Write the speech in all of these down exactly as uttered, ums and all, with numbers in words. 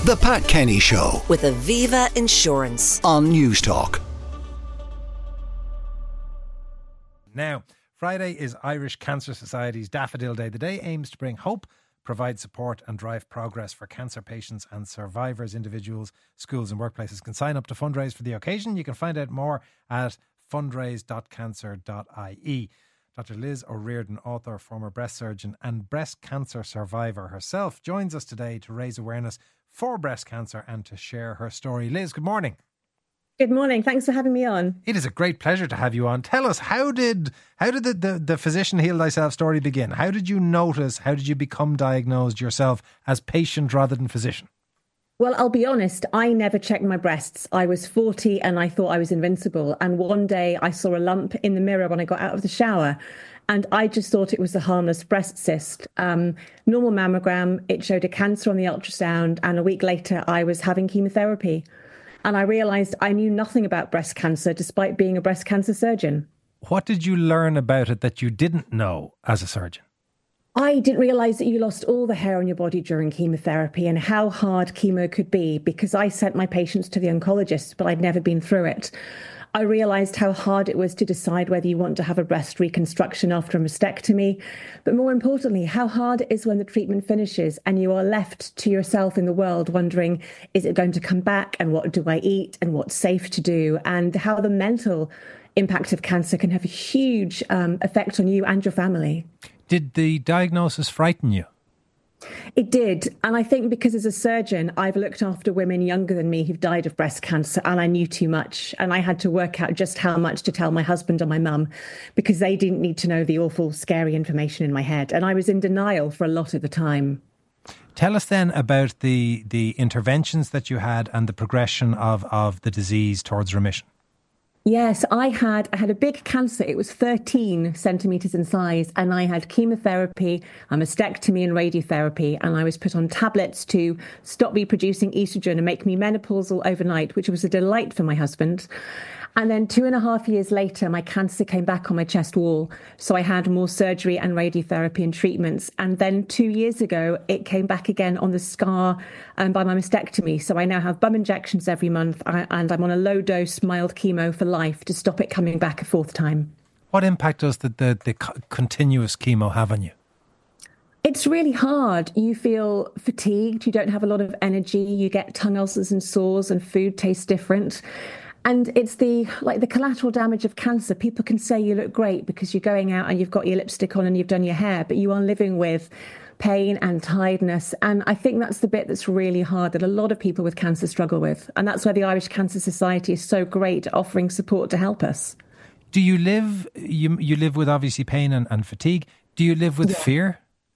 The Pat Kenny Show with Aviva Insurance on Newstalk. Now, Friday is Irish Cancer Society's Daffodil Day. The day aims to bring hope, provide support and drive progress for cancer patients and survivors. Individuals, schools and workplaces can sign up to fundraise for the occasion. You can find out more at fundraise dot cancer dot I E. Doctor Liz O'Riordan, author, former breast surgeon and breast cancer survivor herself, joins us today to raise awareness for breast cancer and to share her story. Liz, good morning. Good morning. Thanks for having me on. It is a great pleasure to have you on. Tell us, how did how did the, the, the physician heal thyself story begin? How did you notice, how did you become diagnosed yourself as patient rather than physician? Well, I'll be honest, I never checked my breasts. I was forty and I thought I was invincible. And one day I saw a lump in the mirror when I got out of the shower. And I just thought it was a harmless breast cyst. Um, normal mammogram, it showed a cancer on the ultrasound. And a week later, I was having chemotherapy. And I realised I knew nothing about breast cancer, despite being a breast cancer surgeon. What did you learn about it that you didn't know as a surgeon? I didn't realise that you lost all the hair on your body during chemotherapy and how hard chemo could be, because I sent my patients to the oncologist, but I'd never been through it. I realised how hard it was to decide whether you want to have a breast reconstruction after a mastectomy, but more importantly, how hard it is when the treatment finishes and you are left to yourself in the world wondering, is it going to come back, and what do I eat and what's safe to do, and how the mental impact of cancer can have a huge um, effect on you and your family. Did the diagnosis frighten you? It did. And I think because as a surgeon, I've looked after women younger than me who've died of breast cancer, and I knew too much. And I had to work out just how much to tell my husband and my mum, because they didn't need to know the awful, scary information in my head. And I was in denial for a lot of the time. Tell us then about the, the interventions that you had and the progression of, of the disease towards remission. Yes, I had I had a big cancer. It was thirteen centimetres in size, and I had chemotherapy, a mastectomy and radiotherapy, and I was put on tablets to stop me producing estrogen and make me menopausal overnight, which was a delight for my husband. And then two and a half years later, my cancer came back on my chest wall. So I had more surgery and radiotherapy and treatments. And then two years ago, it came back again on the scar um, by my mastectomy. So I now have bum injections every month, I, and I'm on a low dose mild chemo for life to stop it coming back a fourth time. What impact does the, the, the continuous chemo have on you? It's really hard. You feel fatigued. You don't have a lot of energy. You get tongue ulcers and sores, and food tastes different. And it's the like the collateral damage of cancer. People can say you look great because you're going out and you've got your lipstick on and you've done your hair, but you are living with pain and tiredness. And I think that's the bit that's really hard, that a lot of people with cancer struggle with. And that's why the Irish Cancer Society is so great at offering support to help us. Do you live, you, you live with obviously pain and, and fatigue. Do you live with Yeah. fear?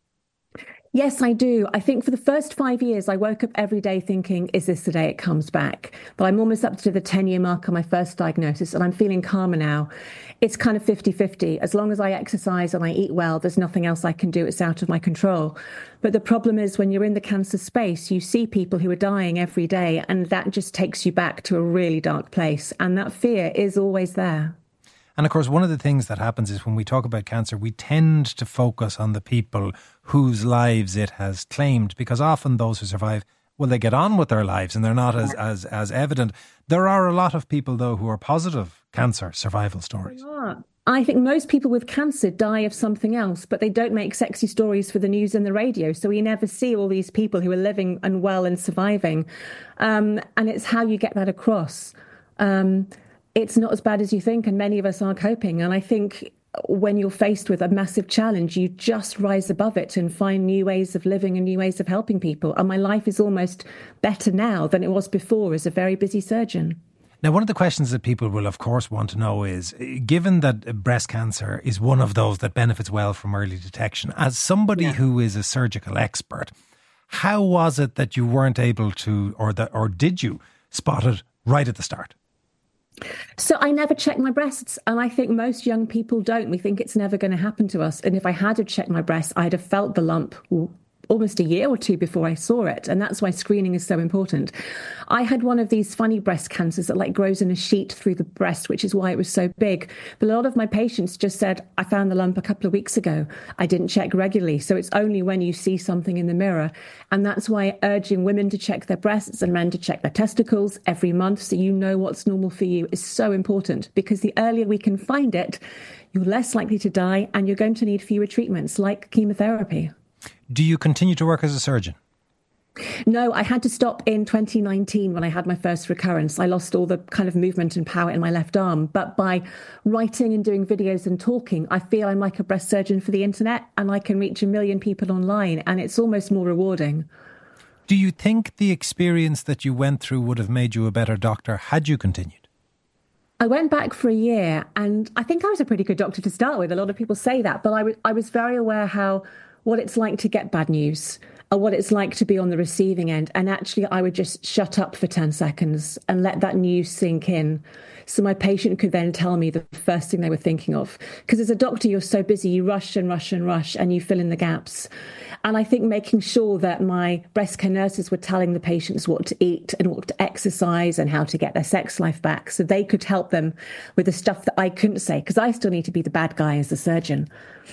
Yes, I do. I think for the first five years, I woke up every day thinking, is this the day it comes back? But I'm almost up to the ten-year mark on my first diagnosis, and I'm feeling calmer now. It's kind of fifty-fifty. As long as I exercise and I eat well, there's nothing else I can do. It's out of my control. But the problem is when you're in the cancer space, you see people who are dying every day, and that just takes you back to a really dark place. And that fear is always there. And of course, one of the things that happens is when we talk about cancer, we tend to focus on the people whose lives it has claimed, because often those who survive, well, they get on with their lives and they're not as, as, as evident. There are a lot of people, though, who are positive cancer survival stories. I think most people with cancer die of something else, but they don't make sexy stories for the news and the radio. So we never see all these people who are living and well and surviving. Um, and it's how you get that across. Um It's not as bad as you think, and many of us are coping. And I think when you're faced with a massive challenge, you just rise above it and find new ways of living and new ways of helping people. And my life is almost better now than it was before as a very busy surgeon. Now, one of the questions that people will, of course, want to know is, given that breast cancer is one of those that benefits well from early detection, as somebody yeah. who is a surgical expert, how was it that you weren't able to, or that, or did you spot it right at the start? So I never checked my breasts, and I think most young people don't. We think it's never going to happen to us. And if I had have checked my breasts, I'd have felt the lump almost a year or two before I saw it. And that's why screening is so important. I had one of these funny breast cancers that like grows in a sheet through the breast, which is why it was so big. But a lot of my patients just said, I found the lump a couple of weeks ago. I didn't check regularly. So it's only when you see something in the mirror. And that's why urging women to check their breasts and men to check their testicles every month so you know what's normal for you is so important, because the earlier we can find it, you're less likely to die and you're going to need fewer treatments like chemotherapy. Do you continue to work as a surgeon? No, I had to stop in twenty nineteen when I had my first recurrence. I lost all the kind of movement and power in my left arm. But by writing and doing videos and talking, I feel I'm like a breast surgeon for the internet, and I can reach a million people online, and it's almost more rewarding. Do you think the experience that you went through would have made you a better doctor had you continued? I went back for a year, and I think I was a pretty good doctor to start with. A lot of people say that, but I, w- I was very aware how what it's like to get bad news, or what it's like to be on the receiving end. And actually, I would just shut up for ten seconds and let that news sink in. So my patient could then tell me the first thing they were thinking of. Because as a doctor, you're so busy, you rush and rush and rush, and you fill in the gaps. And I think making sure that my breast care nurses were telling the patients what to eat and what to exercise and how to get their sex life back, so they could help them with the stuff that I couldn't say, because I still need to be the bad guy as the surgeon.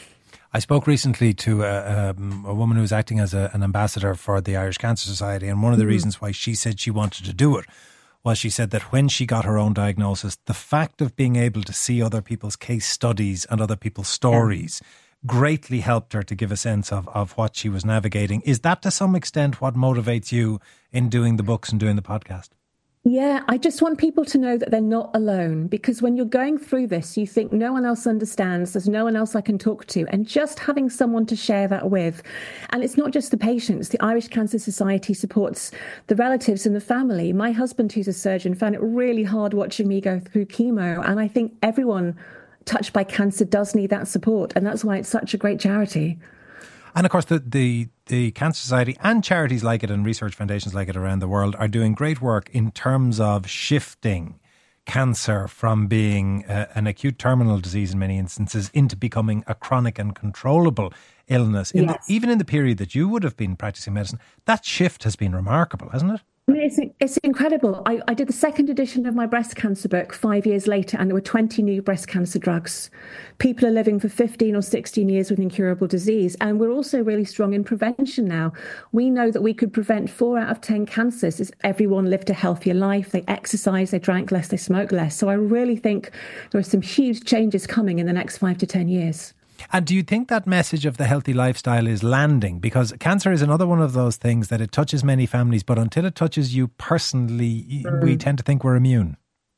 I spoke recently to a, um, a woman who was acting as a, an ambassador for the Irish Cancer Society, and one of the mm. reasons why she said she wanted to do it was she said that when she got her own diagnosis, the fact of being able to see other people's case studies and other people's stories yeah. greatly helped her to give a sense of, of what she was navigating. Is that to some extent what motivates you in doing the books and doing the podcast? Yeah, I just want people to know that they're not alone, because when you're going through this, you think no one else understands, there's no one else I can talk to, and just having someone to share that with. And it's not just the patients. The Irish Cancer Society supports the relatives and the family. My husband, who's a surgeon, found it really hard watching me go through chemo, and I think everyone touched by cancer does need that support, and that's why it's such a great charity. And of course, the, the, the Cancer Society and charities like it and research foundations like it around the world are doing great work in terms of shifting cancer from being a, an acute terminal disease in many instances into becoming a chronic and controllable illness. In yes. the, even in the period that you would have been practicing medicine, that shift has been remarkable, hasn't it? I mean, it's, it's incredible. I, I did the second edition of my breast cancer book five years later, and there were twenty new breast cancer drugs. People are living for fifteen or sixteen years with incurable disease. And we're also really strong in prevention now. We know that we could prevent four out of ten cancers if everyone lived a healthier life. They exercise, they drank less, they smoked less. So I really think there are some huge changes coming in the next five to ten years. And do you think that message of the healthy lifestyle is landing? Because cancer is another one of those things that it touches many families, but until it touches you personally, mm. we tend to think we're immune.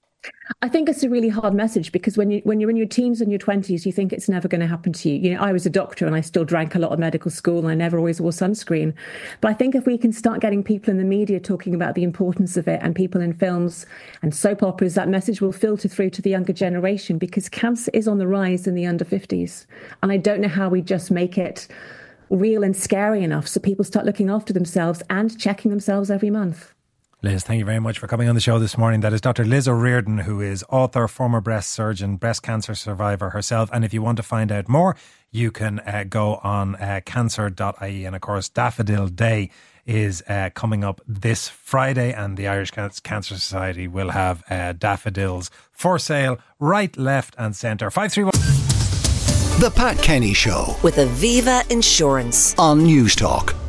I think it's a really hard message, because when you when you're in your teens and your twenties, you think it's never going to happen to you. You know, I was a doctor and I still drank a lot of medical school, and I never always wore sunscreen. But I think if we can start getting people in the media talking about the importance of it, and people in films and soap operas, that message will filter through to the younger generation, because cancer is on the rise in the under fifties. And I don't know how we just make it real and scary enough so people start looking after themselves and checking themselves every month. Liz, thank you very much for coming on the show this morning. That is Doctor Liz O'Riordan, who is author, former breast surgeon, breast cancer survivor herself. And if you want to find out more, you can uh, go on uh, cancer dot I E. And of course, Daffodil Day is uh, coming up this Friday, and the Irish Cancer Society will have uh, daffodils for sale right, left and centre. five three one The Pat Kenny Show with Aviva Insurance on News Talk.